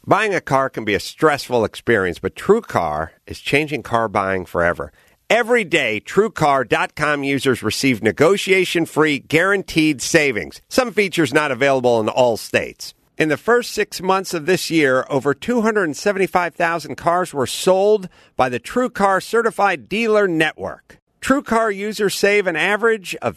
Buying a car can be a stressful experience, but TrueCar is changing car buying forever. Every day, TrueCar.com users receive negotiation-free, guaranteed savings. Some features not available in all states. In the first 6 months of this year, over 275,000 cars were sold by the TrueCar Certified Dealer Network. TrueCar users save an average of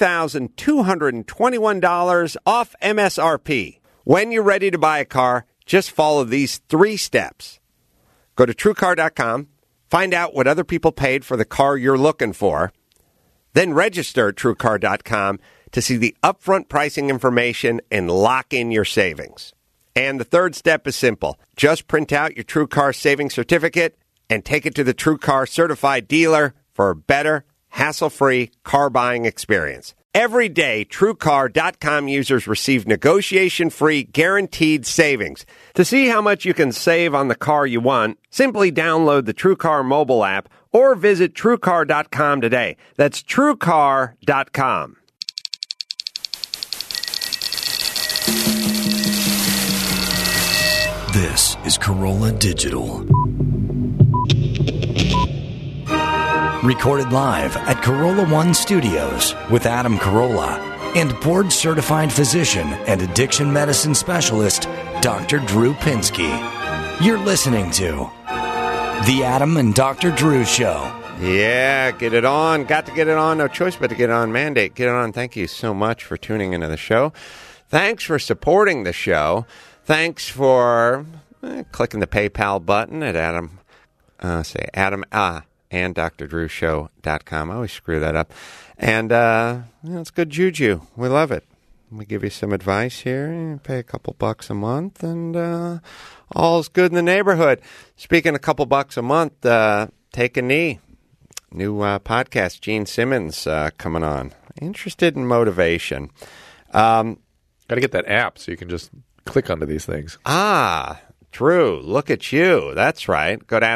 $3,221 off MSRP. When you're ready to buy a car, just follow these 3 steps. Go to TrueCar.com, find out what other people paid for the car you're looking for, then register at TrueCar.com to see the upfront pricing information and lock in your savings. And the third step is simple. Just print out your TrueCar savings certificate and take it to the TrueCar certified dealer for a better, hassle-free car buying experience. Every day, TrueCar.com users receive negotiation-free, guaranteed savings. To see how much you can save on the car you want, simply download the TrueCar mobile app or visit TrueCar.com today. That's TrueCar.com. This is Corolla Digital. Recorded live at Corolla One Studios with Adam Carolla and board-certified physician and addiction medicine specialist, Dr. Drew Pinsky. You're listening to The Adam and Dr. Drew Show. Yeah, get it on. Got to get it on. No choice but to get it on. Mandate. Get it on. Thank you so much for tuning into the show. Thanks for supporting the show. Thanks for clicking the PayPal button at Adam and drdrewshow.com. I always screw that up. And it's good juju. We love it. We give you some advice here. You pay a couple bucks a month, and all's good in the neighborhood. Speaking of a couple bucks a month, Take a Knee. New podcast, Gene Simmons coming on. Interested in motivation. Got to get that app so you can just click onto these things. Drew, look at you. That's right. Go to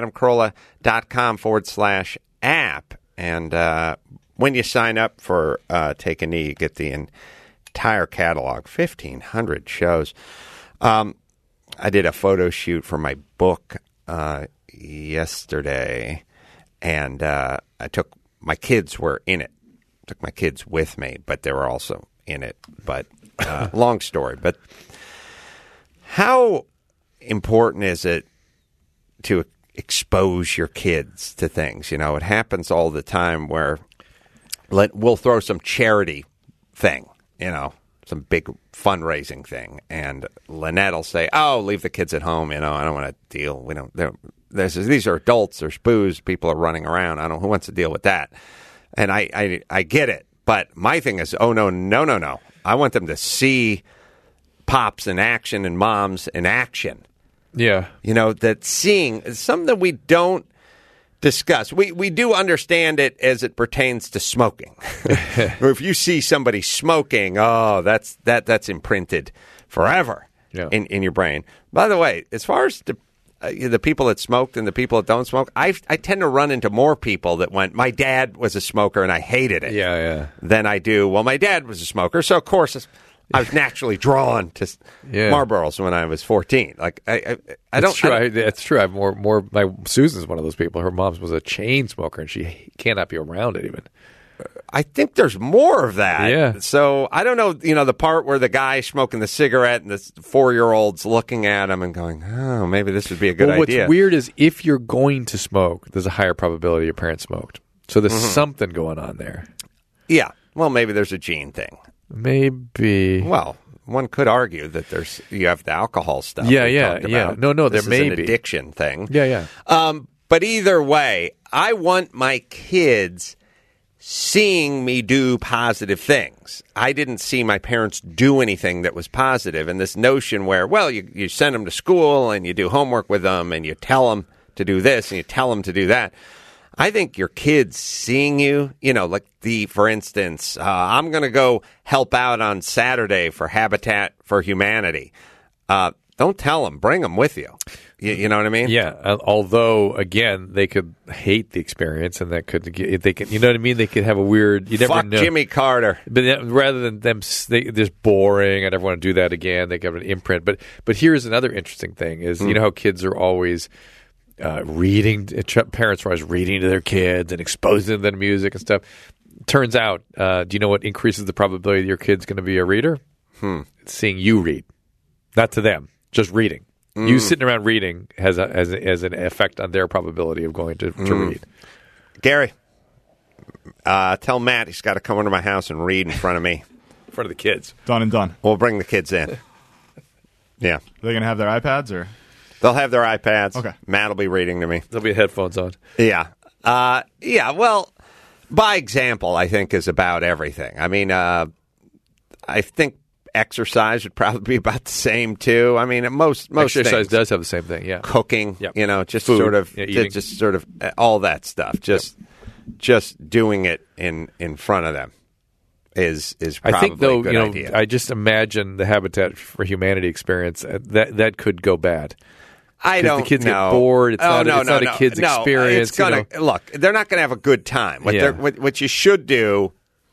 adamcarolla.com/app. And when you sign up for Take a Knee, you get the entire catalog, 1,500 shows. I did a photo shoot for my book yesterday, and my kids were in it. Took my kids with me, but they were also in it. But long story. But how important is it to expose your kids to things? You know, it happens all the time where we'll throw some charity thing, you know, some big fundraising thing, and Lynette will say, "Oh, leave the kids at home. You know, I don't want to deal. We don't. These are adults. There's booze. People are running around. Who wants to deal with that?" And I get it, but my thing is, oh no. I want them to see pops in action and moms in action. Yeah. You know, that seeing is something that we don't discuss. We do understand it as it pertains to smoking. If you see somebody smoking, that's imprinted forever in your brain. By the way, as far as the people that smoked and the people that don't smoke, I tend to run into more people that went, my dad was a smoker and I hated it, than I do, well, my dad was a smoker, so of course I was naturally drawn to Marlboros when I was 14. Like I don't. That's true. I've more. My Susan's one of those people. Her mom was a chain smoker, and she cannot be around it even. I think there's more of that. Yeah. So I don't know. You know, the part where the guy's smoking the cigarette and the 4-year-old's looking at him and going, "Oh, maybe this would be a good idea." What's weird is if you're going to smoke, there's a higher probability your parents smoked. So there's something going on there. Yeah. Well, maybe there's a gene thing. Maybe. Well, one could argue that you have the alcohol stuff. Yeah. No, this there may is an be addiction thing. Yeah. But either way, I want my kids seeing me do positive things. I didn't see my parents do anything that was positive. And this notion where, well, you send them to school and you do homework with them and you tell them to do this and you tell them to do that. I think your kids seeing you, you know, like for instance, I'm going to go help out on Saturday for Habitat for Humanity. don't tell them. Bring them with you. You know what I mean? Yeah. Although, again, they could hate the experience, and that could they could, you know what I mean? They could have a weird. You never Fuck know. Jimmy Carter. But rather than them, just boring. I never want to do that again. They have an imprint. But here's another interesting thing: is you know how kids are always reading. Parents are always reading to their kids and exposing them to music and stuff. Turns out, do you know what increases the probability that your kid's going to be a reader? It's seeing you read, not to them, just reading. You sitting around reading has an effect on their probability of going to read. Gary, tell Matt he's got to come over to my house and read in front of me. In front of the kids. Done and done. We'll bring the kids in. Yeah. Are they going to have their iPads or? They'll have their iPads. Okay. Matt will be reading to me. There'll be headphones on. Yeah. Well, by example, I think, is about everything. I mean, I think exercise would probably be about the same, too. I mean, most Exercise things. does have the same thing, yeah. Cooking, Yep. just Food, sort of, eating. just sort of all that stuff. Just doing it in front of them is probably I think, though, a good idea. I just imagine the Habitat for Humanity experience, that could go bad. I don't the kids know. get bored. It's not a kid's No, experience. It's gonna, look, they're not going to have a good time. What you should do,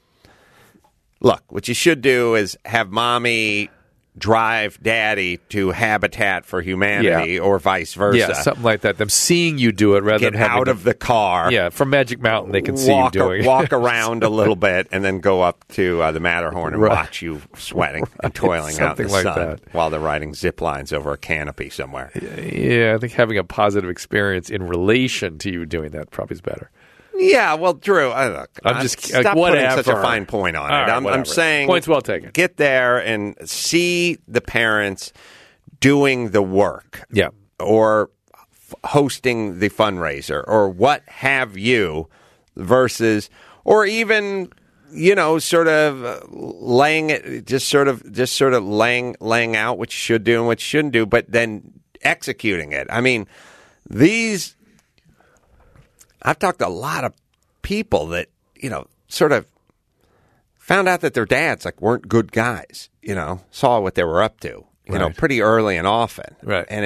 what you should do is have mommy drive daddy to Habitat for Humanity or vice versa. Yeah, something like that. Them seeing you do it rather Get than having out of the car. Yeah, from Magic Mountain they can see you doing it. Walk around a little bit and then go up to the Matterhorn and Right. watch you sweating and toiling out in the Something like sun that. while they're riding zip lines over a canopy somewhere. Yeah, I think having a positive experience in relation to you doing that probably is better. Yeah, well, Drew, I'm just stop like, putting whatever. such a fine point on All it. right, I'm whatever. saying, Point's well taken. Get there and see the parents doing the work, Yeah. or hosting the fundraiser, or what have you, versus, or even, sort of laying it, just sort of laying out what you should do and what you shouldn't do, but then executing it. I mean, I've talked to a lot of people that, sort of found out that their dads weren't good guys, saw what they were up to, Right. pretty early and often. Right. And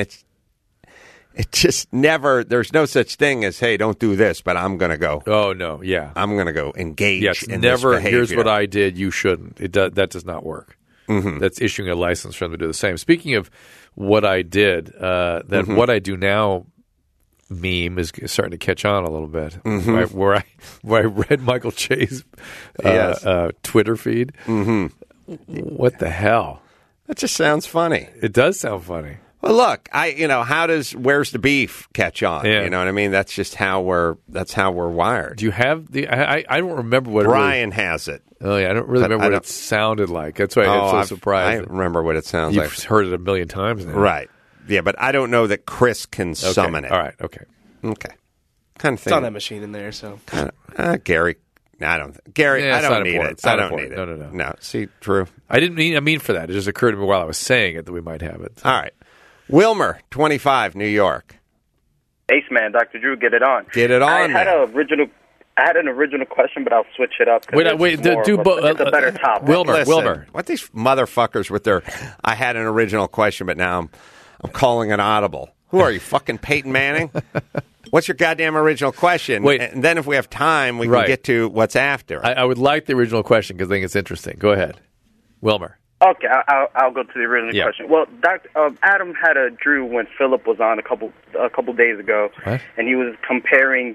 it just never, there's no such thing as, hey, don't do this, but I'm going to go. Oh, no, yeah. I'm going to go engage Yes, in never, this behavior. here's what I did, you shouldn't. That does not work. Mm-hmm. That's issuing a license for them to do the same. Speaking of what I did, that what I do now meme is starting to catch on a little bit. Mm-hmm. Where I read Michael Che's Yes. Twitter feed. Mm-hmm. What the hell? That just sounds funny. It does sound funny. Well, look, how does Where's the Beef catch on? Yeah. You know what I mean? That's just how we're wired. Do you have the? I don't remember what Brian has it. Oh yeah, I don't really remember what it sounded like. That's why I'm so surprised. I remember what it sounds You've like. heard it a million times now, Right. Yeah, but I don't know that Chris can Okay. summon it. All right. Okay. Okay. Kind of It's thing. on that machine in there, so. Gary. Gary, Yeah, I it's don't not need important. it. It's not I don't important. need it. No. No. See, Drew. I didn't mean for that. It just occurred to me while I was saying it that we might have it. All right. Wilmer, 25, New York. Ace Man, Dr. Drew, get it on. Get it on, I had man. an original question, but I'll switch it up. Wait, it's a better topic. Wilmer. What these motherfuckers with their, I had an original question, but now I'm calling it audible. Who are you, fucking Peyton Manning? What's your goddamn original question? Wait. And then if we have time, we can Right. get to what's after. I would like the original question because I think it's interesting. Go ahead, Wilmer. Okay, I'll go to the original Yeah. question. Well, Adam had a Drew when Philip was on a couple days ago, What? and he was comparing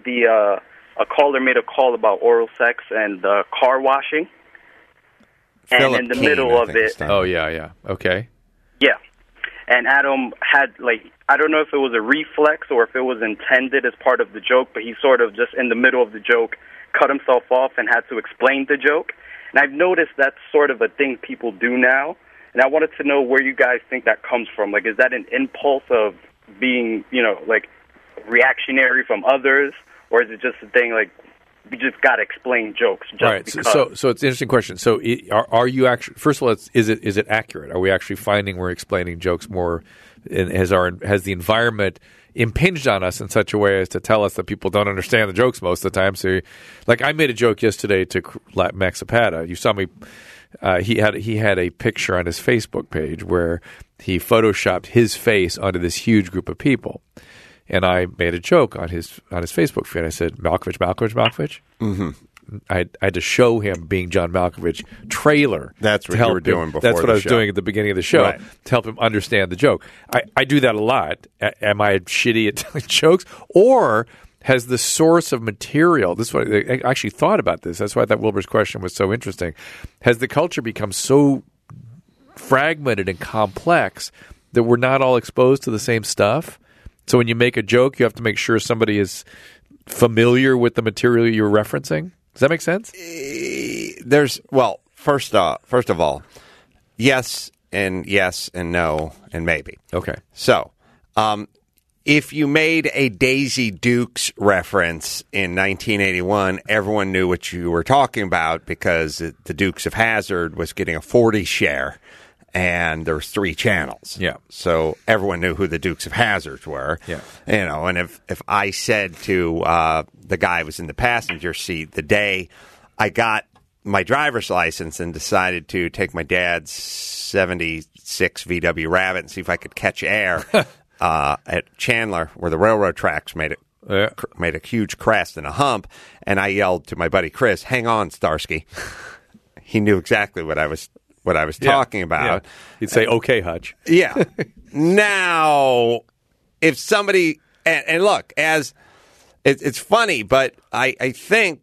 a caller made a call about oral sex and car washing, Philip and in the Keane, middle I of think it, his name. Oh yeah. Okay. yeah. And Adam had, I don't know if it was a reflex or if it was intended as part of the joke, but he sort of just in the middle of the joke cut himself off and had to explain the joke. And I've noticed that's sort of a thing people do now. And I wanted to know where you guys think that comes from. Is that an impulse of being, reactionary from others? Or is it just a thing we just got to explain jokes just All right. because? So it's an interesting question. So are you actually? First of all, is it accurate? Are we actually finding we're explaining jokes more? And has the environment impinged on us in such a way as to tell us that people don't understand the jokes most of the time? So, I made a joke yesterday to Max Zapata. You saw me he had a picture on his Facebook page where he photoshopped his face onto this huge group of people, and I made a joke on his Facebook feed. I said, Malkovich. Mm-hmm. I had to show him being John Malkovich trailer. That's what you were doing before. That's what the I was show. doing at the beginning of the show Right. to help him understand the joke. I do that a lot. Am I shitty at telling jokes, or has the source of material? This is what I actually thought about this. That's why I thought Wilbur's question was so interesting. Has the culture become so fragmented and complex that we're not all exposed to the same stuff? So when you make a joke, you have to make sure somebody is familiar with the material you're referencing. Does that make sense? First of all, yes and no and maybe. Okay. So, if you made a Daisy Dukes reference in 1981, everyone knew what you were talking about because the Dukes of Hazzard was getting a 40 share, and there was 3 channels. Yeah. So everyone knew who the Dukes of Hazzard were. Yeah. And if I said to the guy who was in the passenger seat the day I got my driver's license and decided to take my dad's 76 VW Rabbit and see if I could catch air at Chandler, where the railroad tracks made a huge crest and a hump, and I yelled to my buddy Chris, "Hang on, Starsky." He knew exactly what I was talking about. Yeah. He'd say, "Okay, Hutch." Yeah. Now, if somebody and look, as it's funny, but I think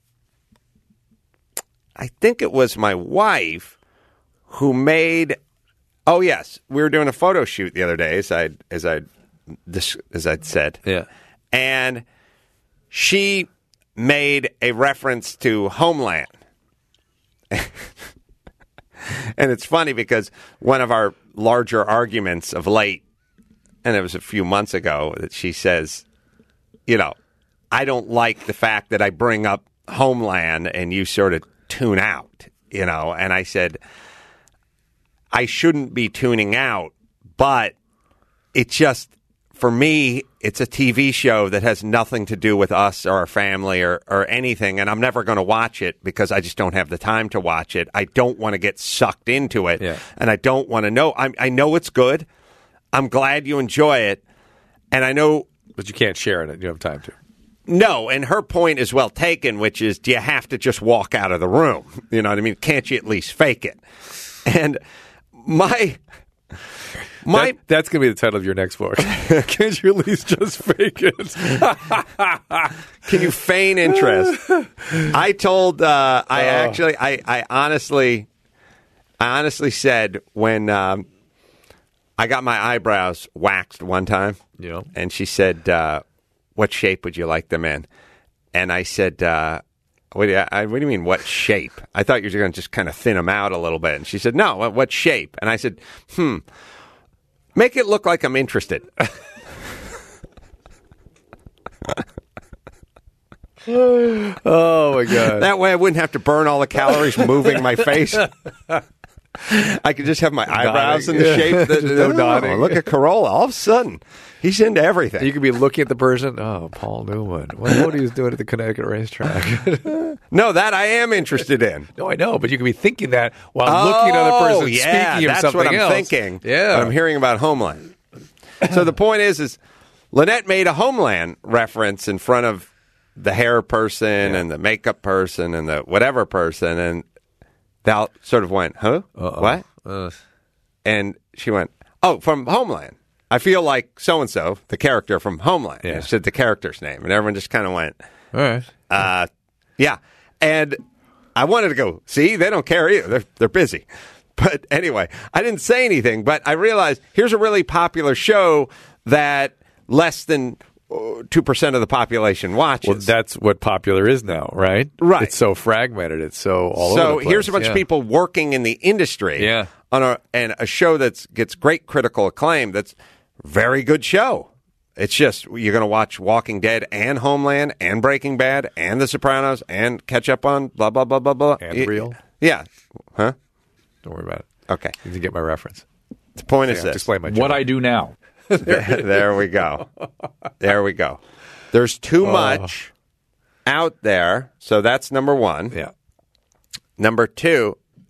it was my wife who made. Oh yes, we were doing a photo shoot the other day, as I'd said. Yeah. And she made a reference to Homeland. And it's funny because one of our larger arguments of late, and it was a few months ago, that she says, I don't like the fact that I bring up Homeland and you sort of tune out, and I said, I shouldn't be tuning out, but it just, for me, it's a TV show that has nothing to do with us or our family or anything, and I'm never going to watch it because I just don't have the time to watch it. I don't want to get sucked into it, and I don't want to know. I know it's good. I'm glad you enjoy it, and I know... But you can't share it. You don't have time to. No, and her point is well taken, which is, do you have to just walk out of the room? You know what I mean? Can't you at least fake it? And... That's going to be the title of your next book. Can't you at least just fake it? Can you feign interest? I told, I honestly said when I got my eyebrows waxed one time, and she said, what shape would you like them in? And I said, what do you mean, what shape? I thought you were going to just kind of thin them out a little bit. And she said, no, what shape? And I said, make it look like I'm interested. Oh, my God. That way I wouldn't have to burn all the calories moving my face. I could just have my eyebrows in the shape. Nodding. Look at Carolla. All of a sudden, he's into everything. You could be looking at the person. Oh, Paul Newman. What he was doing at the Connecticut racetrack. No, that I am interested in. No, I know, but you could be thinking that while looking at the person speaking of something what I'm else. thinking. Yeah. When I'm hearing about Homeland. So the point is Lynette made a Homeland reference in front of the hair person and the makeup person and the whatever person, and Val sort of went, huh? Uh-oh. What? And she went, oh, from Homeland. I feel like so-and-so, the character from Homeland. Yeah. And she said the character's name, and everyone just kind of went, All right. yeah. And I wanted to go, see, they don't care either. They're busy. But anyway, I didn't say anything, but I realized here's a really popular show that less than 2% of the population watches. Well, that's what popular is now, right? Right. It's so fragmented. It's so all over So the place. here's a bunch of people working in the industry on a show that gets great critical acclaim. That's a very good show. It's just you're going to watch Walking Dead and Homeland and Breaking Bad and The Sopranos and catch up on blah, blah, blah, blah, blah. And Real. Yeah. Huh? Don't worry about it. Okay. You can get my reference. The point is Yeah, this. explain my joke. What I do now. There we go. There we go. There's too much out there, so that's number one. Yeah. Number two,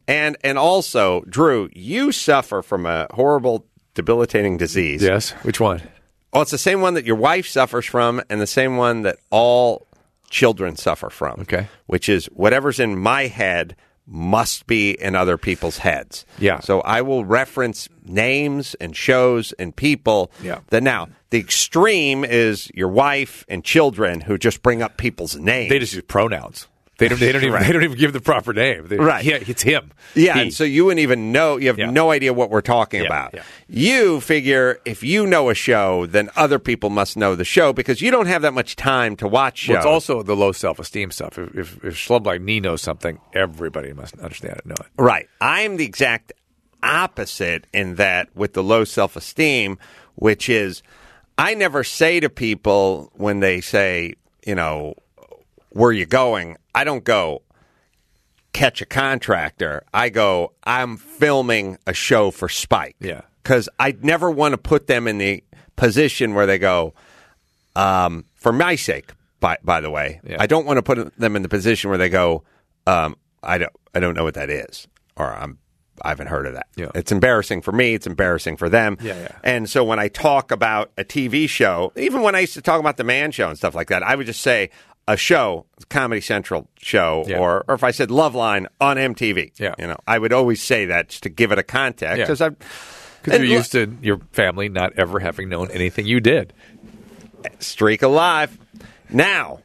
And also, Drew, you suffer from a horrible, debilitating disease. Yes. Which one? Oh, it's the same one that your wife suffers from and the same one that all children suffer from. Okay. Which is whatever's in my head must be in other people's heads. Yeah. So I will reference names and shows and people. Yeah. That now, the extreme is your wife and children who just bring up people's names. They just use pronouns. They don't even give the proper name. Right. Yeah, it's him. Yeah, He. and so you wouldn't even know. You have no idea what we're talking about. Yeah. You figure if you know a show, then other people must know the show because you don't have that much time to watch shows. Well, it's also the low self-esteem stuff. If schlub like me knows something, everybody must understand it, know it. Right. I'm the exact opposite in that with the low self-esteem, which is I never say to people when they say, where are you going? I don't go catch a contractor. I go, I'm filming a show for Spike. Yeah. Because I never want to put them in the position where they go, for my sake, by the way, Yeah. I don't want to put them in the position where they go, I don't know what that is, or I haven't heard of that. Yeah. It's embarrassing for me. It's embarrassing for them. Yeah. And so when I talk about a TV show, even when I used to talk about the Man Show and stuff like that, I would just say a show, Comedy Central show, Yeah. or if I said Loveline on MTV. Yeah. I would always say that just to give it a context. Yeah. Because you're used to your family not ever having known anything you did. Streak alive. Now,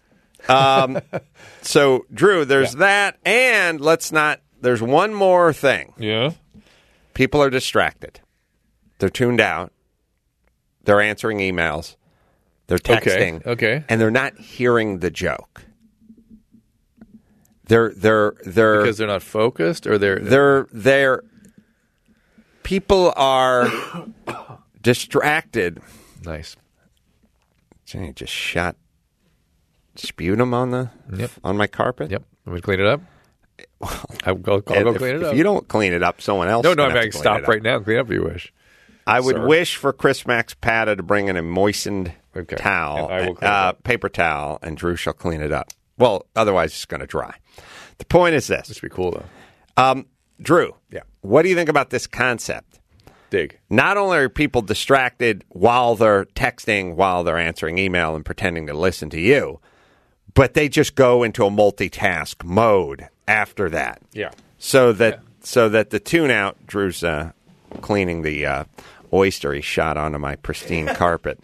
so Drew, there's that, and there's one more thing. Yeah. People are distracted. They're tuned out. They're answering emails. They're texting. Okay. And they're not hearing the joke. They're Because they're not focused, or they're people are distracted. nice. Jenny just shot sputum on my carpet. Yep. Want me to clean it up? I'll go clean it up. If you don't clean it up, someone else. No, is gonna I'm have going to to clean stop it up. right now and clean up if you wish. I would Sir. wish for Chris Max Pata to bring in a moistened towel, And I will clean it up. paper towel, and Drew shall clean it up. Well, otherwise it's going to dry. The point is this. This would be cool, though. Drew, Yeah. what do you think about this concept? Dig. Not only are people distracted while they're texting, while they're answering email and pretending to listen to you, but they just go into a multitask mode after that. Yeah. So that the tune-out, Drew's cleaning the oyster he shot onto my pristine carpet.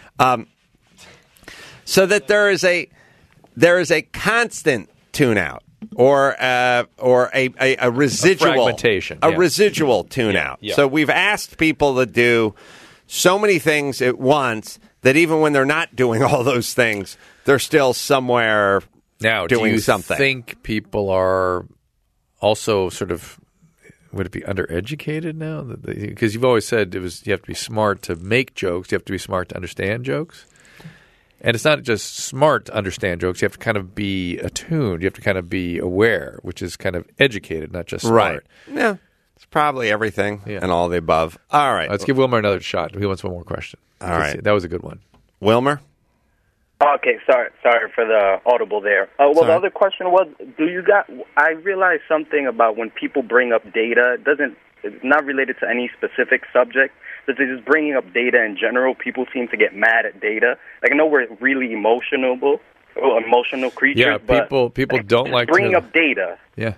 So that there is a constant tune-out. Or a residual fragmentation, yeah. residual tune out. Yeah. So we've asked people to do so many things at once that even when they're not doing all those things, they're still somewhere Now, doing do you something. think people are also sort of, would it be undereducated now? Because you've always said you have to be smart to make jokes. You have to be smart to understand jokes. And it's not just smart to understand jokes. You have to kind of be attuned. You have to kind of be aware, which is kind of educated, not just smart. Right. Yeah. It's probably everything Yeah. and all the above. All right. Let's give Wilmer another shot. He wants one more question. All right. That was a good one. Wilmer? Okay, sorry for the audible there. The other question was, I realized something about when people bring up data. It's not related to any specific subject. But they're just bringing up data in general. People seem to get mad at data. Like, I know we're really emotional creatures. Yeah, but people don't like bringing to up data, Yeah,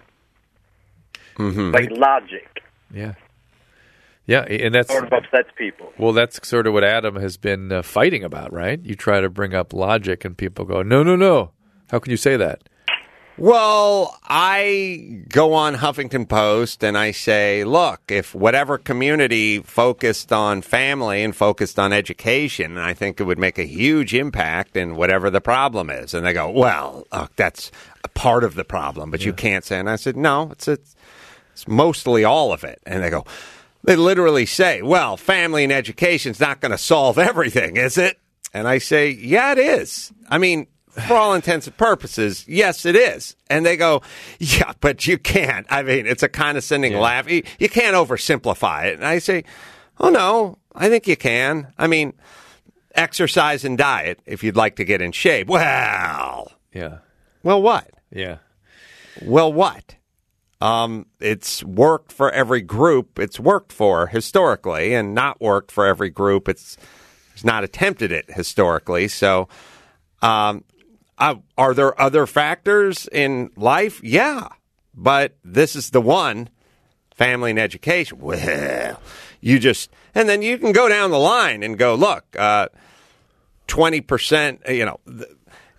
like logic, yeah, and that's sort of upsets people. well, that's sort of what Adam has been fighting about, right? You try to bring up logic, and people go, "No, how can you say that?" Well, I go on Huffington Post and I say, look, if whatever community focused on family and focused on education, I think it would make a huge impact in whatever the problem is. And they go, well, that's a part of the problem, but you can't say. And I said, no, it's mostly all of it. And they literally say, well, family and education's not going to solve everything, is it? And I say, yeah, it is. I mean, for all intents and purposes, yes, it is. And they go, yeah, but you can't. I mean, it's a condescending laugh. You can't oversimplify it. And I say, oh, no, I think you can. I mean, exercise and diet if you'd like to get in shape. Well, Yeah, what? yeah. Well, what? It's worked for every group it's worked for historically, and not worked for every group it's not attempted it historically. So, are there other factors in life? Yeah, but this is the one, family and education. Well, and then you can go down the line and go, look, 20%,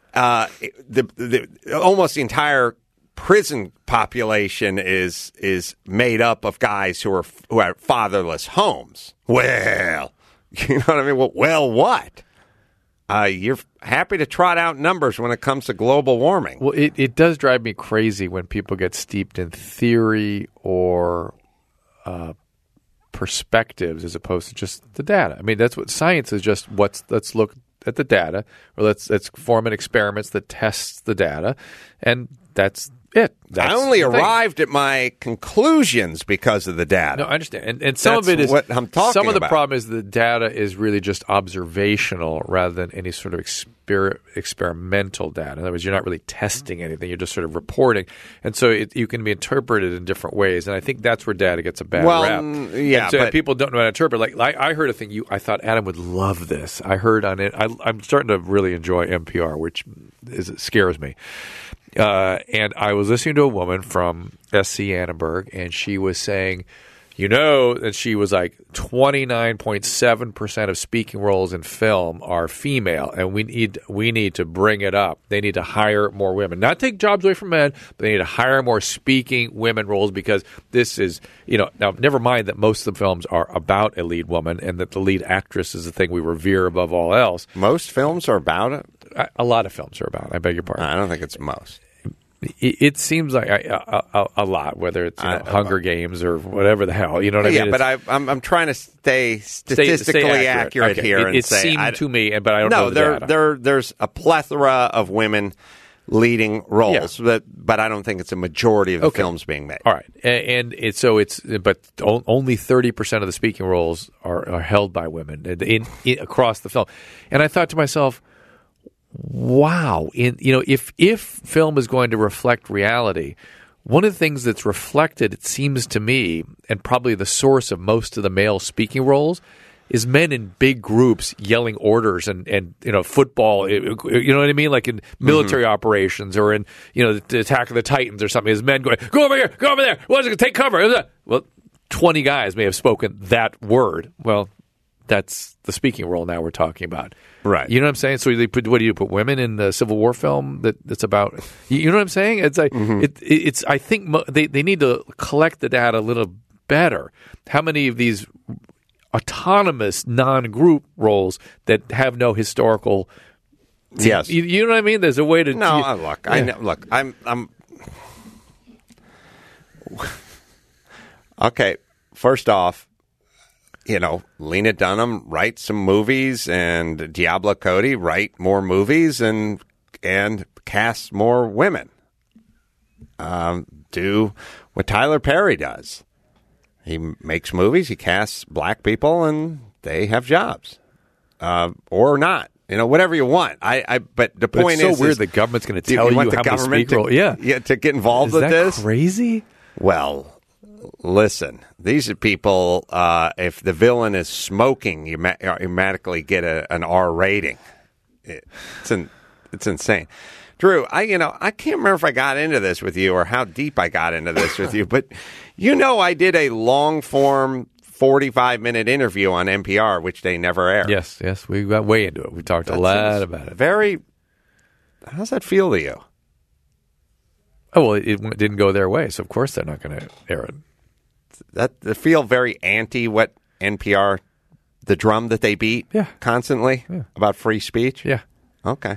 almost the entire prison population is made up of guys who are fatherless homes. Well, you know what I mean? Well, what? You're happy to trot out numbers when it comes to global warming. Well, it does drive me crazy when people get steeped in theory or perspectives as opposed to just the data. I mean, that's what science is. Just let's look at the data, or let's form an experiment that tests the data, and that's it. I only arrived at my conclusions because of the data. No, I understand, and some of it is what I'm talking Some of the about. problem is the data is really just observational rather than any sort of experimental data. In other words, you're not really testing anything; you're just sort of reporting, and so you can be interpreted in different ways. And I think that's where data gets a bad rap. Yeah, and so but people don't know how to interpret. Like I heard a thing. I thought Adam would love this. I heard on it. I'm starting to really enjoy NPR, which scares me. And I was listening to a woman from SC Annenberg, and she was saying, that she was like 29.7% of speaking roles in film are female, and we need to bring it up. They need to hire more women, not take jobs away from men, but they need to hire more speaking women roles, because this is, now never mind that most of the films are about a lead woman and that the lead actress is the thing we revere above all else. Most films are about it? A lot of films are about it. I beg your pardon. I don't think it's most. It seems like a lot, whether it's Hunger Games or whatever the hell. You know what I mean? Yeah, but I'm trying to stay statistically accurate here. It seemed to me, but I don't know the data. There's a plethora of women leading roles, but I don't think it's a majority of the films being made. All right, but only 30% of the speaking roles are held by women across the film, and I thought to myself, wow, if film is going to reflect reality, one of the things that's reflected, it seems to me, and probably the source of most of the male speaking roles, is men in big groups yelling orders and football. You know what I mean? Like in military operations or in the Attack of the Titans or something. Is men going, go over here, go over there. What's it? Take cover. Well, 20 guys may have spoken that word. Well, that's the speaking role now we're talking about. Right. You know what I'm saying? So what do you put women in the Civil War film that's about? You know what I'm saying? It's like it's. I think they need to collect the data a little better. How many of these autonomous non-group roles that have no historical? Yes. You know what I mean? There's a way to. No, look. Yeah. I know, look. I'm. Okay. First off, Lena Dunham write some movies, and Diablo Cody write more movies, and cast more women. Do what Tyler Perry does. He makes movies, he casts black people, and they have jobs, or not. Whatever you want. But the point it's so weird. The government's going to tell you how many speak role. Yeah, to get involved with this. Is that crazy? Well. Listen, these are people, if the villain is smoking, you automatically get an R rating. It's insane. Drew, I can't remember if I got into this with you or how deep I got into this with you, but I did a long-form 45-minute interview on NPR, which they never aired. Yes, we got way into it. We talked a lot about it. How's that feel to you? Oh, well, it didn't go their way, so of course they're not going to air it. They feel very anti what NPR, the drum that they beat constantly about free speech? Yeah. Okay.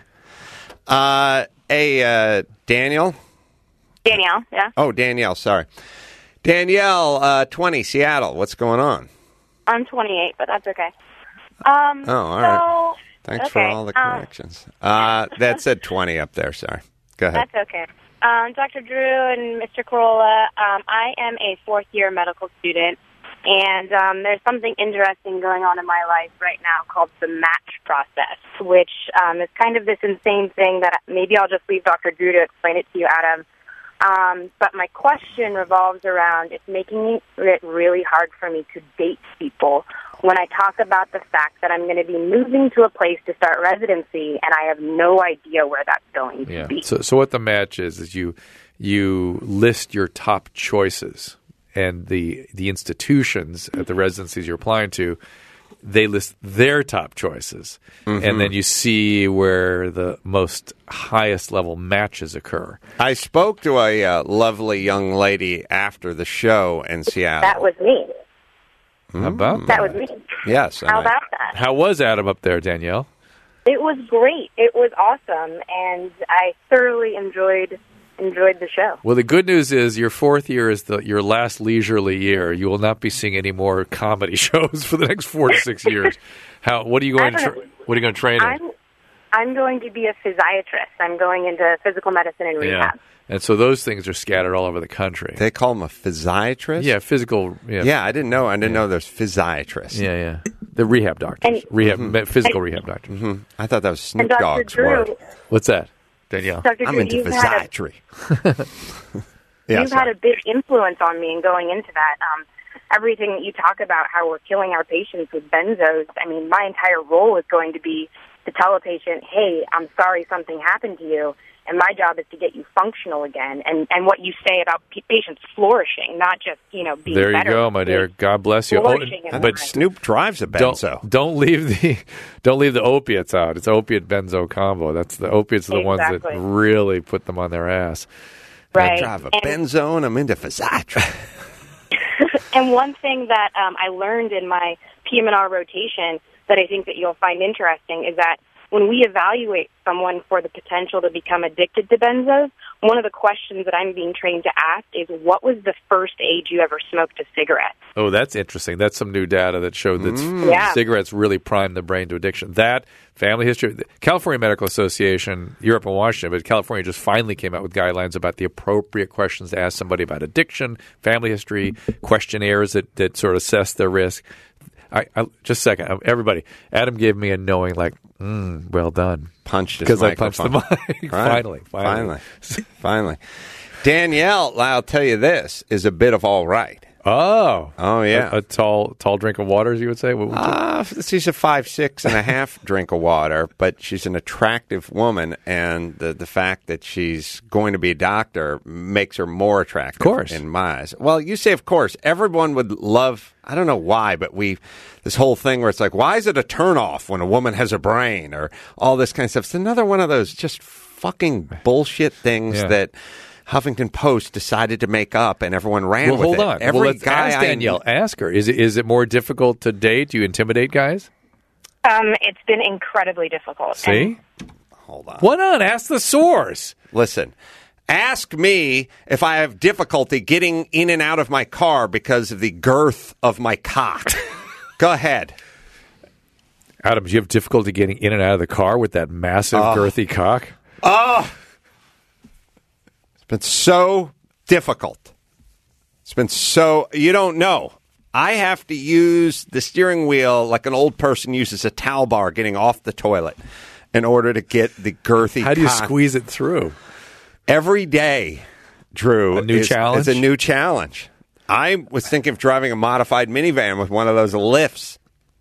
Hey, Daniel? Danielle, yeah. Oh, Danielle, sorry. Danielle, 20, Seattle. What's going on? I'm 28, but that's okay. All right. Thanks for all the corrections. That said 20 up there, sorry. Go ahead. That's okay. Dr. Drew and Mr. Carolla, I am a fourth-year medical student, and there's something interesting going on in my life right now called the match process, which is kind of this insane thing that maybe I'll just leave Dr. Drew to explain it to you, Adam. But my question revolves around it's making it really hard for me to date people when I talk about the fact that I'm going to be moving to a place to start residency, and I have no idea where that's going to be. So what the match is you list your top choices, and the institutions at the residencies you're applying to, they list their top choices, and then you see where the most highest level matches occur. I spoke to a lovely young lady after the show in Seattle. That was me. How about That that? was me. Yes. How about that? How was Adam up there, Danielle? It was great. It was awesome, and I thoroughly enjoyed the show. Well, the good news is your fourth year is your last leisurely year. You will not be seeing any more comedy shows for the next 4 to 6 years. What are you going to train in? I'm going to be a physiatrist. I'm going into physical medicine and rehab. And so those things are scattered all over the country. They call them a physiatrist? Yeah, physical. Yeah, I didn't know. I didn't know there's physiatrists. Yeah. The rehab doctors. Physical rehab doctors. I thought that was Snoop And Dr. Dogg's Drew, word. What's that, Danielle? Dr. I'm Drew, into you've physiatry. You've had a big influence on me in going into that. Everything that you talk about, how we're killing our patients with benzos, I mean, my entire role is going to be to tell a patient, hey, I'm sorry something happened to you, and my job is to get you functional again. And what you say about patients flourishing, not just, being there better. You go, my dear. God bless you. But Snoop drives a benzo. Don't leave the opiates out. It's opiate benzo combo. That's the opiates are the ones that really put them on their ass. Right. I drive a benzo and I'm into physiatry. And one thing that I learned in my PM&R rotation that I think that you'll find interesting is that when we evaluate someone for the potential to become addicted to benzos, one of the questions that I'm being trained to ask is, what was the first age you ever smoked a cigarette? Oh, that's interesting. That's some new data that showed that cigarettes really prime the brain to addiction. That, family history, California Medical Association, Europe and Washington, but California just finally came out with guidelines about the appropriate questions to ask somebody about addiction, family history, questionnaires that sort of assess their risk. I just a second, everybody. Adam gave me a knowing, like, well done. Punched his because I microphone. punched the mic. Right. Finally. Danielle, I'll tell you this, is a bit of all right. Oh, yeah. A tall drink of water, as you would say. She's a 5.5 drink of water, but she's an attractive woman, and the fact that she's going to be a doctor makes her more attractive. Of course. In my eyes. Well, you say of course. Everyone would love. I don't know why, but this whole thing where it's like, why is it a turnoff when a woman has a brain, or all this kind of stuff? It's another one of those just fucking bullshit things that Huffington Post decided to make up, and everyone ran with it. Hold on. Let's ask Danielle. Ask her. Is it more difficult to date? Do you intimidate guys? It's been incredibly difficult. See? Hold on. What on? Ask the source. Listen. Ask me if I have difficulty getting in and out of my car because of the girth of my cock. Go ahead. Adam, do you have difficulty getting in and out of the car with that massive, girthy cock? It's been so difficult. You don't know. I have to use the steering wheel like an old person uses a towel bar getting off the toilet in order to get the girthy How do you cock. squeeze it through? Every day, Drew, challenge? is a new challenge. I was thinking of driving a modified minivan with one of those lifts.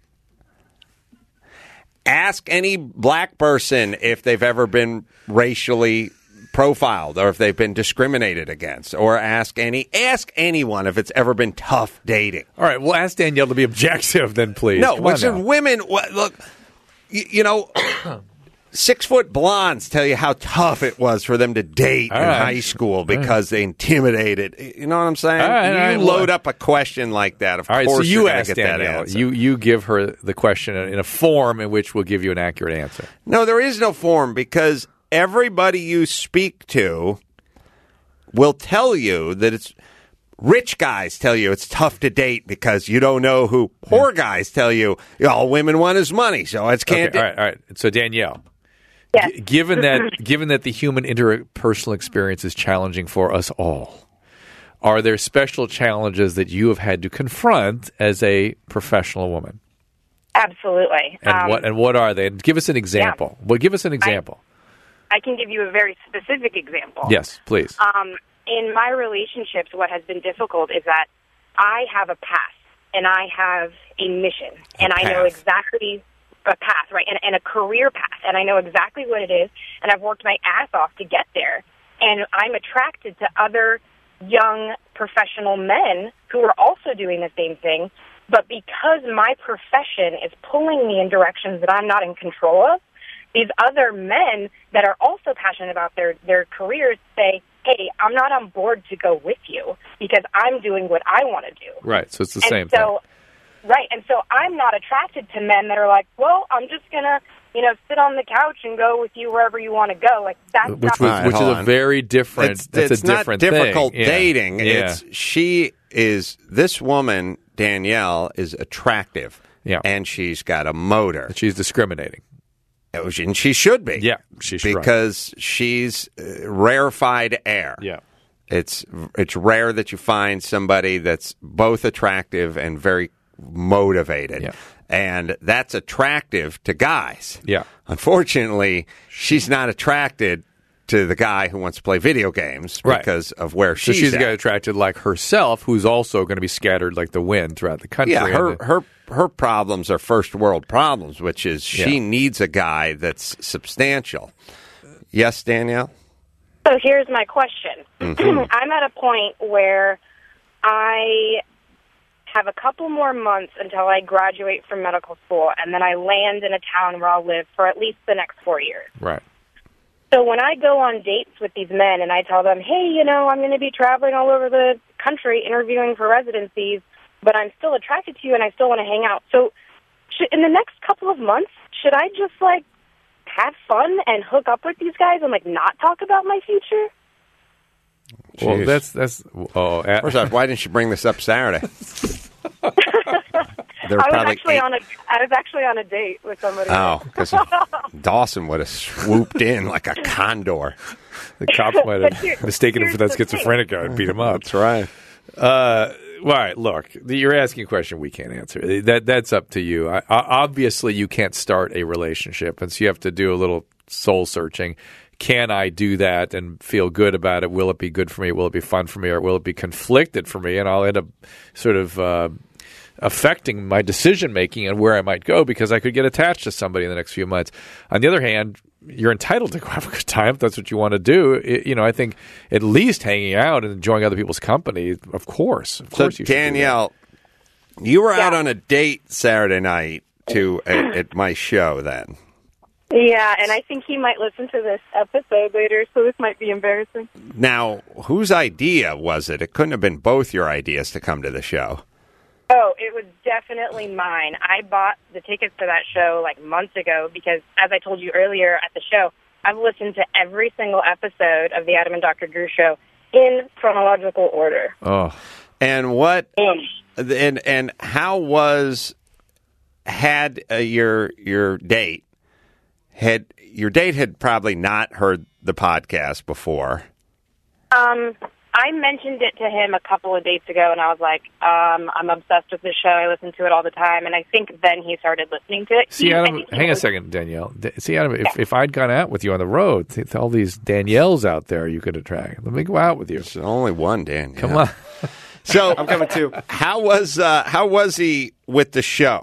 Ask any black person if they've ever been racially profiled or if they've been discriminated against, or ask anyone if it's ever been tough dating. All right, well, ask Danielle to be objective then, please. No, Come on now. women, look, you know, 6-foot blondes tell you how tough it was for them to date in high school because they intimidated. You know what I'm saying? All right, load up a question like that. Of course, so you you're ask get that Danielle. answer. You give her the question in a form in which we'll give you an accurate answer. No, there is no form because everybody you speak to will tell you that it's. Rich guys tell you it's tough to date because you don't know who. Poor guys tell you all women want is money, so it's can't. Okay, all right. So Danielle, Yes. given that the human interpersonal experience is challenging for us all, are there special challenges that you have had to confront as a professional woman? Absolutely. And what are they? Give us an example. Well, give us an example. I can give you a very specific example. Yes, please. in my relationships, what has been difficult is that I have a path and I have a mission, and I know exactly a path, right, and a career path, and I know exactly what it is, and I've worked my ass off to get there, and I'm attracted to other young professional men who are also doing the same thing, but because my profession is pulling me in directions that I'm not in control of, these other men that are also passionate about their careers say, hey, I'm not on board to go with you because I'm doing what I want to do. Right, so it's the same thing. Right, and so I'm not attracted to men that are like, well, I'm just going to, sit on the couch and go with you wherever you want to go. Like that's which is a very different. It's a different not difficult thing. dating. Yeah. This woman Danielle is attractive. Yeah. And she's got a motor. She's discriminating. And she should be. Yeah, because she's rarefied air. Yeah. It's rare that you find somebody that's both attractive and very motivated. Yeah. And that's attractive to guys. Yeah. Unfortunately, she's not attracted to the guy who wants to play video games because of where she's So she's at. got attracted like herself, who's also going to be scattered like the wind throughout the country. Yeah, her problems are first world problems, which is she needs a guy that's substantial. Yes, Danielle? So here's my question. Mm-hmm. I'm at a point where I have a couple more months until I graduate from medical school, and then I land in a town where I'll live for at least the next 4 years. Right. So when I go on dates with these men and I tell them, hey, I'm going to be traveling all over the country interviewing for residencies, but I'm still attracted to you and I still want to hang out. So in the next couple of months, should I just, have fun and hook up with these guys and, not talk about my future? Well, Jeez. that's First off, why didn't you bring this up Saturday? I was actually on a date with somebody. Oh, because Dawson would have swooped in like a condor. the cops might have mistaken him for that schizophrenic guy and beat him up. That's right. All right, look, you're asking a question we can't answer. That's up to you. Obviously, you can't start a relationship, and so you have to do a little soul searching. Can I do that and feel good about it? Will it be good for me? Will it be fun for me? Or will it be conflicted for me? And I'll end up sort of affecting my decision-making and where I might go because I could get attached to somebody in the next few months. On the other hand, you're entitled to go have a good time if that's what you want to do. I think at least hanging out and enjoying other people's company, of course So, you should Danielle, you were out on a date Saturday night at my show then. Yeah, and I think he might listen to this episode later, so this might be embarrassing. Now, whose idea was it? It couldn't have been both your ideas to come to the show. Oh, it was definitely mine. I bought the tickets for that show months ago because, as I told you earlier at the show, I've listened to every single episode of the Adam and Dr. Drew show in chronological order. Oh, and what? And how was your date? Your date had probably not heard the podcast before. I mentioned it to him a couple of dates ago, and I was like, I'm obsessed with this show. I listen to it all the time, and I think then he started listening to it. See, Adam, hang a second, Danielle. See, Adam, if I'd gone out with you on the road, all these Danielles out there you could attract. Let me go out with you. There's only one Danielle. Come on. So I'm coming too. How was he with the show?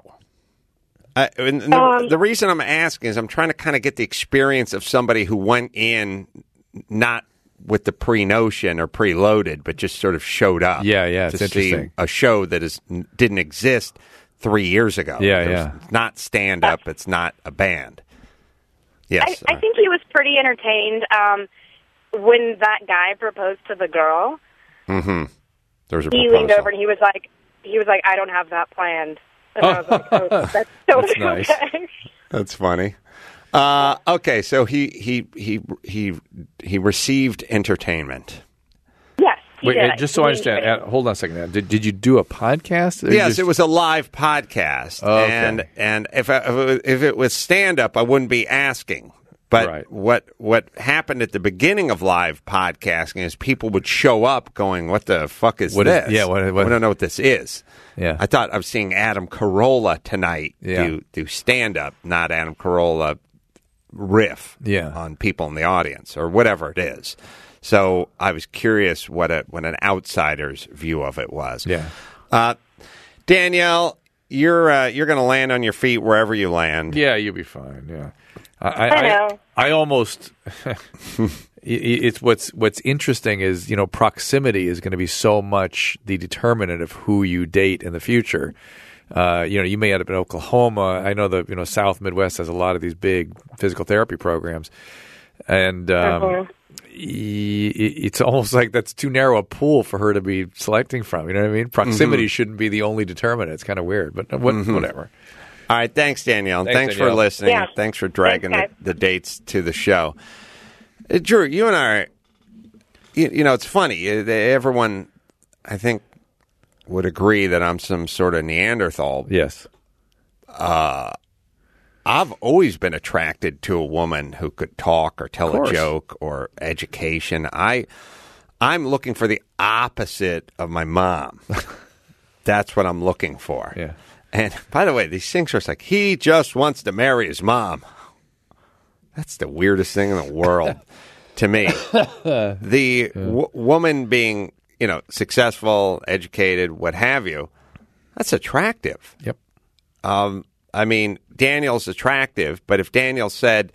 The reason I'm asking is I'm trying to kind of get the experience of somebody who went in not with the pre-notion or preloaded, but just sort of showed up. Yeah, it's interesting. See a show that didn't exist 3 years ago. It's not stand-up. It's not a band. Yes. I think he was pretty entertained when that guy proposed to the girl. Mm-hmm. There was a he proposal. leaned over and he was like, I don't have that planned. And I was like, that's totally nice. okay. That's funny. Okay, so he received entertainment. Yes. Wait, just so I understand, hold on a second. Did you do a podcast? Yes, it was a live podcast. Oh, okay. And if it was stand-up, I wouldn't be asking. But what happened at the beginning of live podcasting is people would show up going, what the fuck is this? I don't know what this is. Yeah. I thought I was seeing Adam Carolla tonight do stand-up, not Adam Carolla riff on people in the audience or whatever it is. So I was curious what an outsider's view of it was. Yeah. Danielle, you're going to land on your feet wherever you land. Yeah, you'll be fine. Yeah. I know. I almost. It's what's interesting is, proximity is going to be so much the determinant of who you date in the future. You may end up in Oklahoma. I know the South Midwest has a lot of these big physical therapy programs, and it's almost like that's too narrow a pool for her to be selecting from. You know what I mean? Proximity shouldn't be the only determinant. It's kind of weird, but whatever. All right, thanks, Danielle. Thanks for listening. Yeah. Thanks for dragging the dates to the show. Drew, you and I, it's funny. Everyone, I think, would agree that I'm some sort of Neanderthal. Yes. I've always been attracted to a woman who could talk or tell a joke or education. I'm looking for the opposite of my mom. That's what I'm looking for. Yeah. And by the way, these things are like, he just wants to marry his mom. That's the weirdest thing in the world to me. The woman being, successful, educated, what have you, that's attractive. Yep. I mean, Daniel's attractive, but if Daniel said,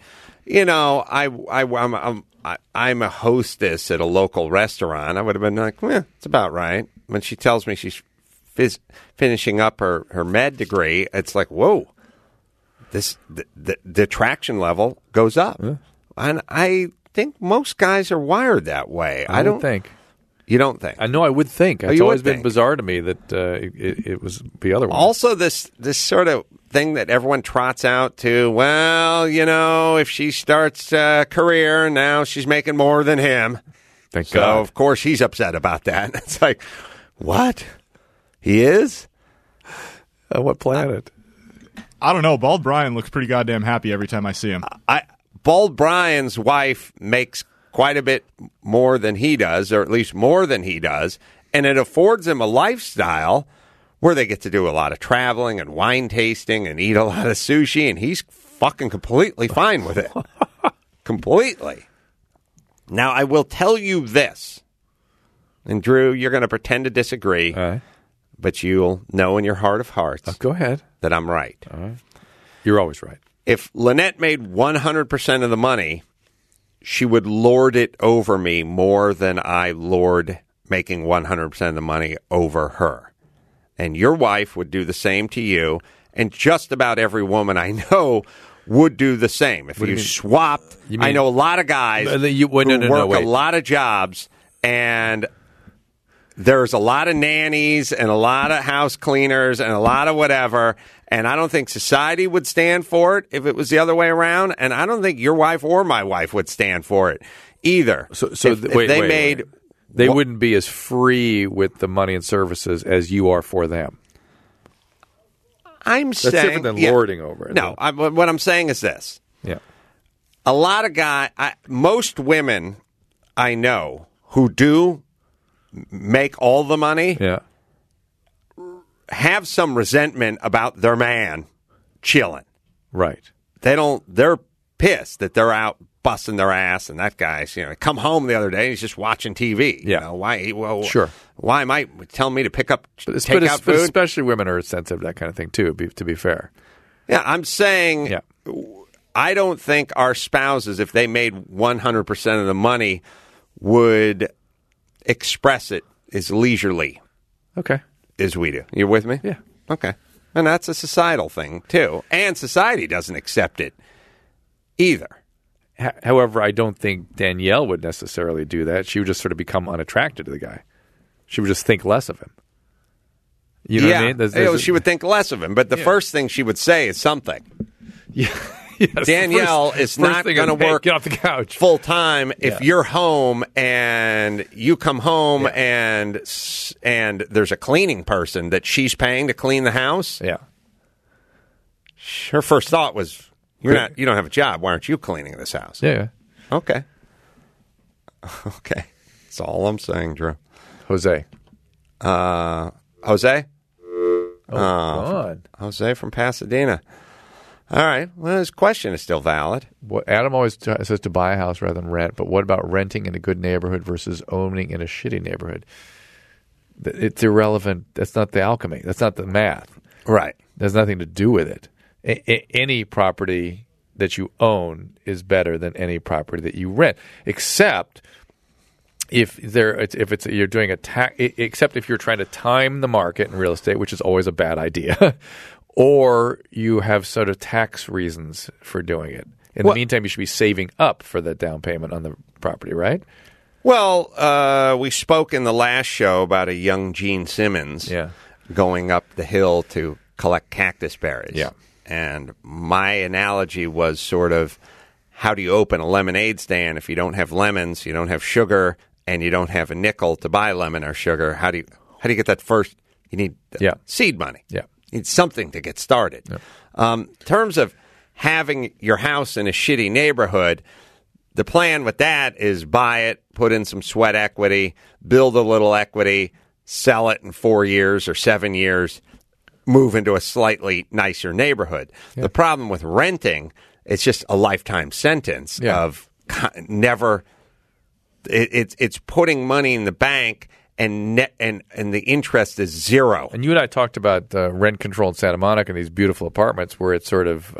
I'm a hostess at a local restaurant, I would have been like, it's about right. When she tells me she's finishing up her med degree, it's like, whoa. The attraction level goes up. Yeah. And I think most guys are wired that way. I don't think. You don't think? I know I would think. It's always been bizarre to me that it was the other one. Also, this sort of thing that everyone trots out to, well, if she starts a career, now she's making more than him. Thank God. So, of course, he's upset about that. It's like, what? He is? What planet? I don't know. Bald Brian looks pretty goddamn happy every time I see him. Bald Brian's wife makes quite a bit more than he does, or at least more than he does, and it affords him a lifestyle where they get to do a lot of traveling and wine tasting and eat a lot of sushi, and he's fucking completely fine with it. Completely. Now, I will tell you this, and Drew, you're going to pretend to disagree, but you'll know in your heart of hearts go ahead. That I'm right. All right. You're always right. If Lynette made 100% of the money, she would lord it over me more than I lord making 100% of the money over her. And your wife would do the same to you, and just about every woman I know would do the same. If you swapped, I know a lot of guys who work a lot of jobs, and there's a lot of nannies and a lot of house cleaners and a lot of whatever, and I don't think society would stand for it if it was the other way around, and I don't think your wife or my wife would stand for it either. They wouldn't be as free with the money and services as you are for them. That's different than lording over it. No, what I'm saying is this. Yeah. A lot of most women I know who do make all the money have some resentment about their man chilling. Right. They're pissed that they're out busting their ass, and that guy's, come home the other day and he's just watching TV. Yeah. Sure. Why am I telling me to take out food? But especially women are sensitive to that kind of thing too, to be fair. Yeah, I'm saying I don't think our spouses, if they made 100% of the money, would express it as leisurely as we do. You with me? Yeah. Okay. And that's a societal thing, too. And society doesn't accept it either. However, I don't think Danielle would necessarily do that. She would just sort of become unattracted to the guy. She would just think less of him. You know what I mean? She would think less of him. But the first thing she would say is something. Yeah. Yes, Danielle is not going to work get off the couch full time if you're home and you come home and there's a cleaning person that she's paying to clean the house. Yeah. Her first thought was, you don't have a job. Why aren't you cleaning this house? Yeah. Okay. That's all I'm saying, Drew. Jose. Jose? Oh, God. Jose from Pasadena. All right. Well, his question is still valid. Adam always says to buy a house rather than rent, but what about renting in a good neighborhood versus owning in a shitty neighborhood? It's irrelevant. That's not the alchemy. That's not the math. Right. There's nothing to do with it. Any property that you own is better than any property that you rent, except if you're doing except if you're trying to time the market in real estate, which is always a bad idea, or you have sort of tax reasons for doing it. In the meantime, you should be saving up for the down payment on the property, right? Well, we spoke in the last show about a young Gene Simmons going up the hill to collect cactus berries. Yeah. And my analogy was sort of, how do you open a lemonade stand if you don't have lemons, you don't have sugar, and you don't have a nickel to buy lemon or sugar? How do you get that first? You need seed money. Yeah. You need something to get started. Yeah. In terms of having your house in a shitty neighborhood, the plan with that is buy it, put in some sweat equity, build a little equity, sell it in 4 years or 7 years, move into a slightly nicer neighborhood. Yeah. The problem with renting, it's just a lifetime sentence of never. It's putting money in the bank and the interest is zero. And you and I talked about rent control in Santa Monica and these beautiful apartments where it's sort of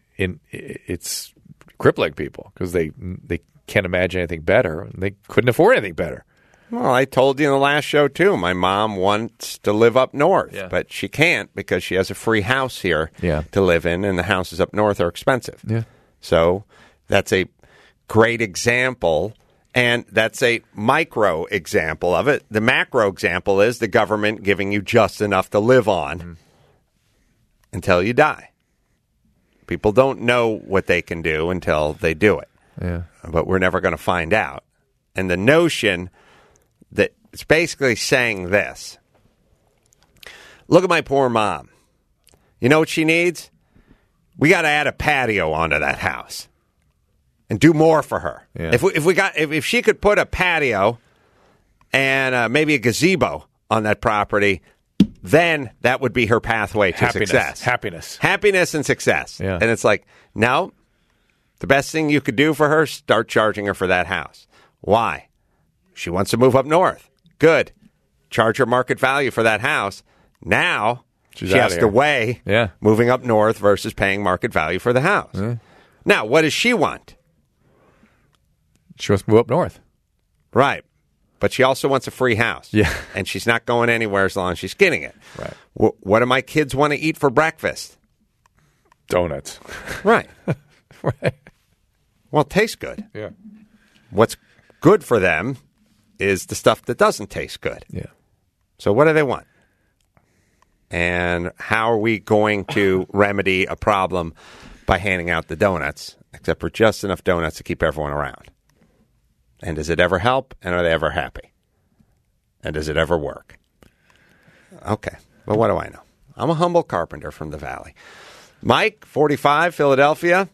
it's crippling people because they can't imagine anything better and they couldn't afford anything better. Well, I told you in the last show, too. My mom wants to live up north, but she can't because she has a free house here to live in, and the houses up north are expensive. Yeah. So that's a great example, and that's a micro example of it. The macro example is the government giving you just enough to live on until you die. People don't know what they can do until they do it. Yeah. But we're never going to find out. And the notion that it's basically saying this. Look at my poor mom. You know what she needs? We got to add a patio onto that house and do more for her. Yeah. If she could put a patio and maybe a gazebo on that property, then that would be her pathway to success. Happiness and success. Yeah. And it's like, no, the best thing you could do for her, start charging her for that house. Why? She wants to move up north. Good. Charge her market value for that house. Now she has to weigh moving up north versus paying market value for the house. Yeah. Now, what does she want? She wants to move up north. Right. But she also wants a free house. Yeah. And she's not going anywhere as long as she's getting it. Right. What do my kids want to eat for breakfast? Donuts. Right. Right. Well, it tastes good. Yeah. What's good for them is the stuff that doesn't taste good. Yeah. So what do they want? And how are we going to remedy a problem by handing out the donuts, except for just enough donuts to keep everyone around? And does it ever help? And are they ever happy? And does it ever work? Okay. Well, what do I know? I'm a humble carpenter from the Valley. Mike, 45, Philadelphia.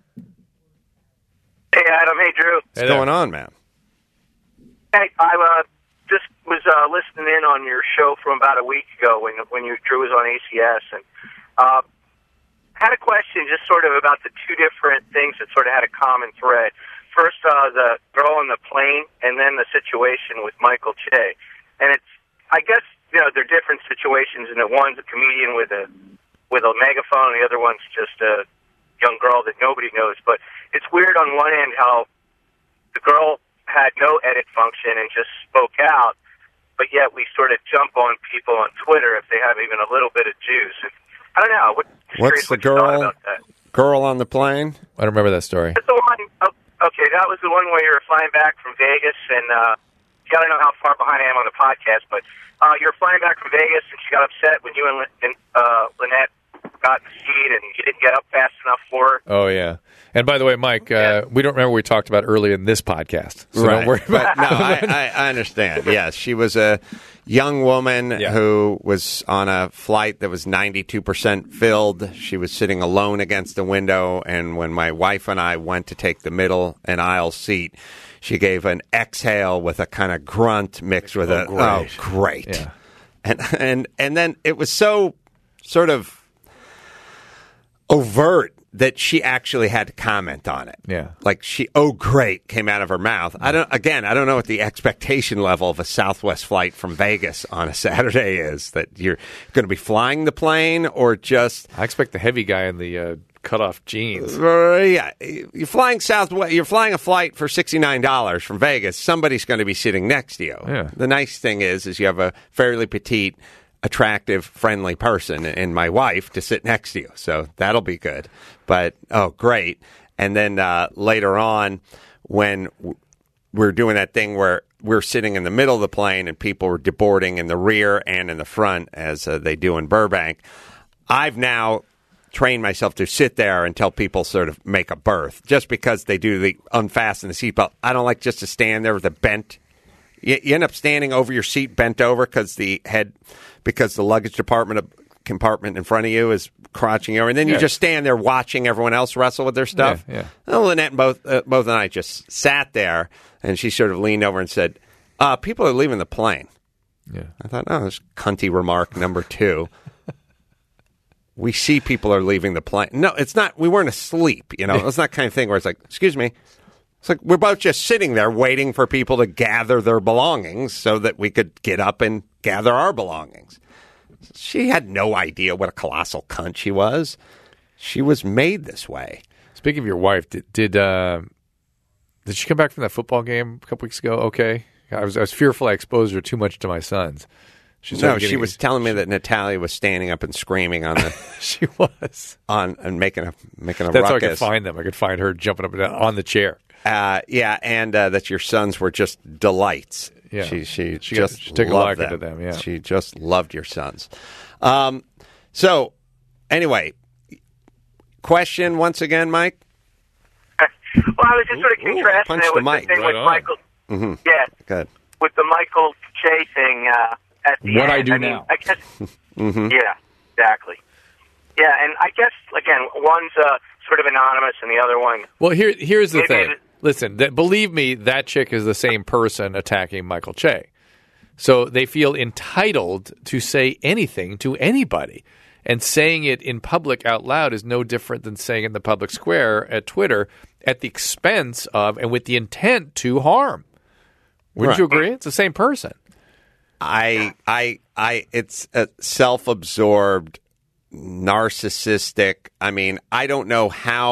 Hey, Adam. Hey, Drew. What's going on, man? Hey, I just was listening in on your show from about a week ago when Drew was on ACS, and had a question just sort of about the two different things that sort of had a common thread. First, the girl on the plane, and then the situation with Michael Che. And it's, I guess, they're different situations, and that one's a comedian with a megaphone, and the other one's just a young girl that nobody knows. But it's weird on one end how the girl had no edit function and just spoke out, but yet we sort of jump on people on Twitter if they have even a little bit of juice. I don't know. What's the girl on the plane? I don't remember that story. That's the one. Okay, that was the one where you were flying back from Vegas, and I don't know how far behind I am on the podcast, but you were flying back from Vegas, and she got upset when you and Lynette got in the seat, and you didn't get up fast enough for her. Oh, yeah. And by the way, Mike, we don't remember what we talked about earlier in this podcast, so don't worry about it. No, I understand. Yes, she was a young woman who was on a flight that was 92% filled. She was sitting alone against the window, and when my wife and I went to take the middle and aisle seat, she gave an exhale with a kind of grunt mixed with great. Yeah. And then it was so sort of overt that she actually had to comment on it. Yeah. Like oh great, came out of her mouth. I don't know what the expectation level of a Southwest flight from Vegas on a Saturday is, that you're going to be flying the plane or just... I expect the heavy guy in the cut-off jeans. Yeah. You're flying Southwest, you're flying a flight for $69 from Vegas. Somebody's going to be sitting next to you. Yeah. The nice thing is you have a fairly petite, attractive, friendly person in my wife to sit next to you. So that'll be good. But, oh, great. And then later on, when we're doing that thing where we're sitting in the middle of the plane and people were deboarding in the rear and in the front, as they do in Burbank, I've now trained myself to sit there until people sort of make a berth. Just because they do the unfasten the seatbelt, I don't like just to stand there with a bent. You end up standing over your seat bent over because the luggage compartment in front of you is crouching over, and then you just stand there watching everyone else wrestle with their stuff. Yeah. Well, Lynette and both and I just sat there, and she sort of leaned over and said, people are leaving the plane. Yeah. I thought, that's cunty remark number 2. We see people are leaving the plane. No, it's not. We weren't asleep. It's that kind of thing where it's like, excuse me. It's like we're both just sitting there waiting for people to gather their belongings so that we could get up and gather our belongings. She had no idea what a colossal cunt she was. She was made this way. Speaking of your wife, did she come back from that football game a couple weeks ago? Okay. I was fearful I exposed her too much to my sons. She was telling me that Natalia was standing up and screaming on the. She was and making a That's ruckus. how I could find them. I could find her jumping up and down on the chair. And that your sons were just delights. Yeah, she took a liking to them. Yeah, she just loved your sons. So anyway, question once again, Mike. Well, I was just sort of contrasting it with the thing with Michael. Mm-hmm. Yeah, good. With the Michael Che thing at the end. What I do now. I guess. Mm-hmm. Yeah, exactly. Yeah, and I guess again, one's sort of anonymous, and the other one. Well, here's the thing. Listen, believe me, that chick is the same person attacking Michael Che. So they feel entitled to say anything to anybody. And saying it in public out loud is no different than saying it in the public square at Twitter at the expense of and with the intent to harm. Wouldn't you agree? It's the same person. It's a self-absorbed, narcissistic. I mean, I don't know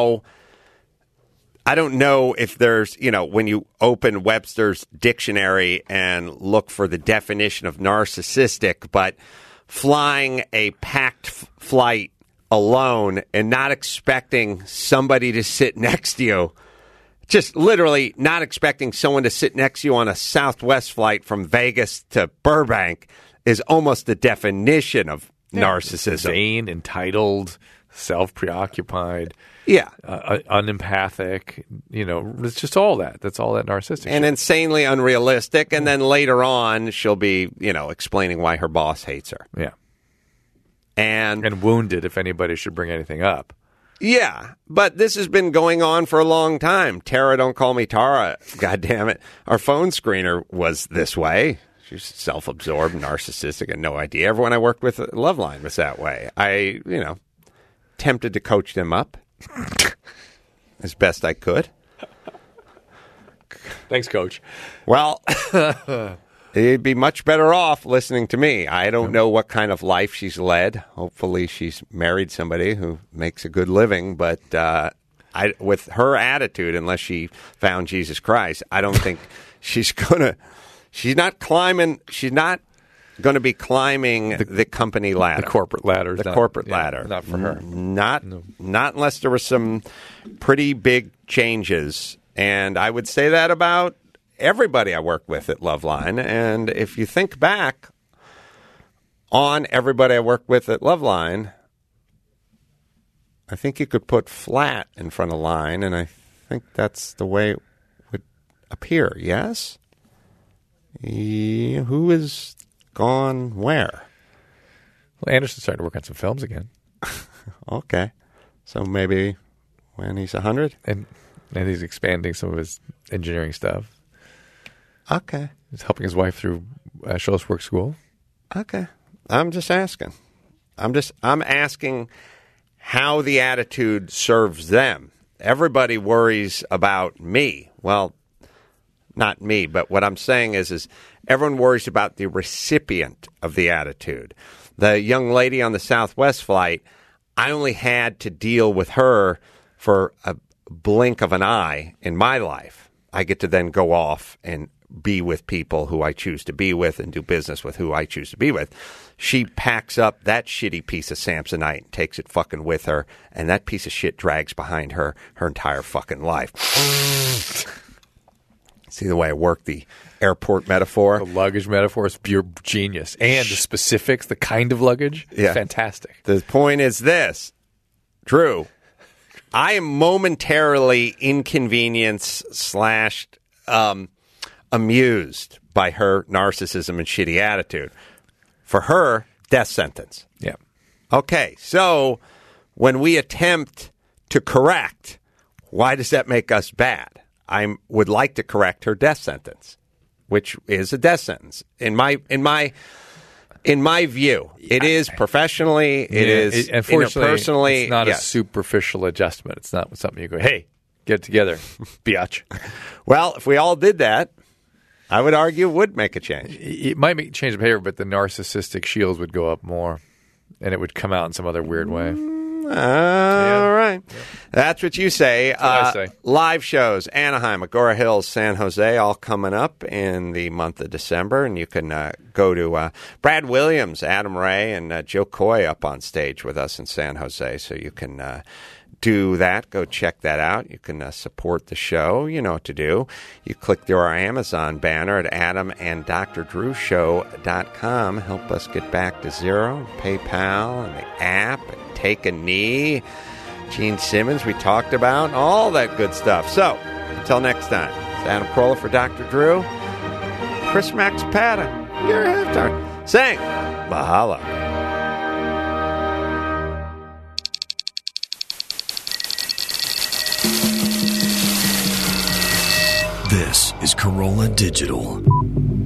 if there's, when you open Webster's dictionary and look for the definition of narcissistic, but flying a packed flight alone and not expecting somebody to sit next to you, just literally not expecting someone to sit next to you on a Southwest flight from Vegas to Burbank is almost the definition of narcissism. Vain, entitled, self-preoccupied. Yeah. Unempathic, it's just all that. That's all that narcissistic and shit. Insanely unrealistic. And then later on, she'll be, explaining why her boss hates her. Yeah. And wounded if anybody should bring anything up. Yeah. But this has been going on for a long time. Tara, don't call me Tara. God damn it. Our phone screener was this way. She's self-absorbed, narcissistic, and no idea. Everyone I worked with at Loveline was that way. I, tempted to coach them up as best I could. Thanks, Coach. Well, they'd be much better off listening to me. I don't know what kind of life she's led. Hopefully she's married somebody who makes a good living. But with her attitude, unless she found Jesus Christ, I don't think she's going to – she's not going to be climbing the company ladder. The corporate ladder. Ladder. Not for her. Not unless there were some pretty big changes. And I would say that about everybody I work with at Loveline. And if you think back on everybody I worked with at Loveline, I think you could put flat in front of line, and I think that's the way it would appear, yes? Who is gone where? Well, Anderson's starting to work on some films again. Okay. So maybe when he's 100? And he's expanding some of his engineering stuff. Okay. He's helping his wife through Schultz Work School. Okay. I'm just asking. I'm asking how the attitude serves them. Everybody worries about me. Well, not me, but what I'm saying is everyone worries about the recipient of the attitude. The young lady on the Southwest flight, I only had to deal with her for a blink of an eye in my life. I get to then go off and be with people who I choose to be with and do business with who I choose to be with. She packs up that shitty piece of Samsonite and takes it fucking with her, and that piece of shit drags behind her entire fucking life. See the way I work the airport metaphor? The luggage metaphor is pure genius. And the specifics, the kind of luggage, fantastic. The point is this, Drew, I am momentarily inconvenienced / amused by her narcissism and shitty attitude. For her, death sentence. Yeah. Okay, so when we attempt to correct, why does that make us bad? I would like to correct her death sentence, which is a death sentence. In my view, it is professionally, it is interpersonally. It's not a superficial adjustment. It's not something you go, hey, get it together, biatch. Well, if we all did that, I would argue it would make a change. It might change the behavior, but the narcissistic shields would go up more, and it would come out in some other weird way. All right. Yeah. That's what you say. I say. Live shows, Anaheim, Agora Hills, San Jose, all coming up in the month of December. And you can go to Brad Williams, Adam Ray, and Joe Coy up on stage with us in San Jose. So you can do that. Go check that out. You can support the show. You know what to do. You click through our Amazon banner at AdamandDrDrewShow.com. Help us get back to zero. PayPal and the app. And Take a Knee. Gene Simmons, we talked about. All that good stuff. So, until next time, it's Adam Carolla for Dr. Drew. Chris Max Pata. You're halftime. Saying, mahalo. This is Carolla Digital.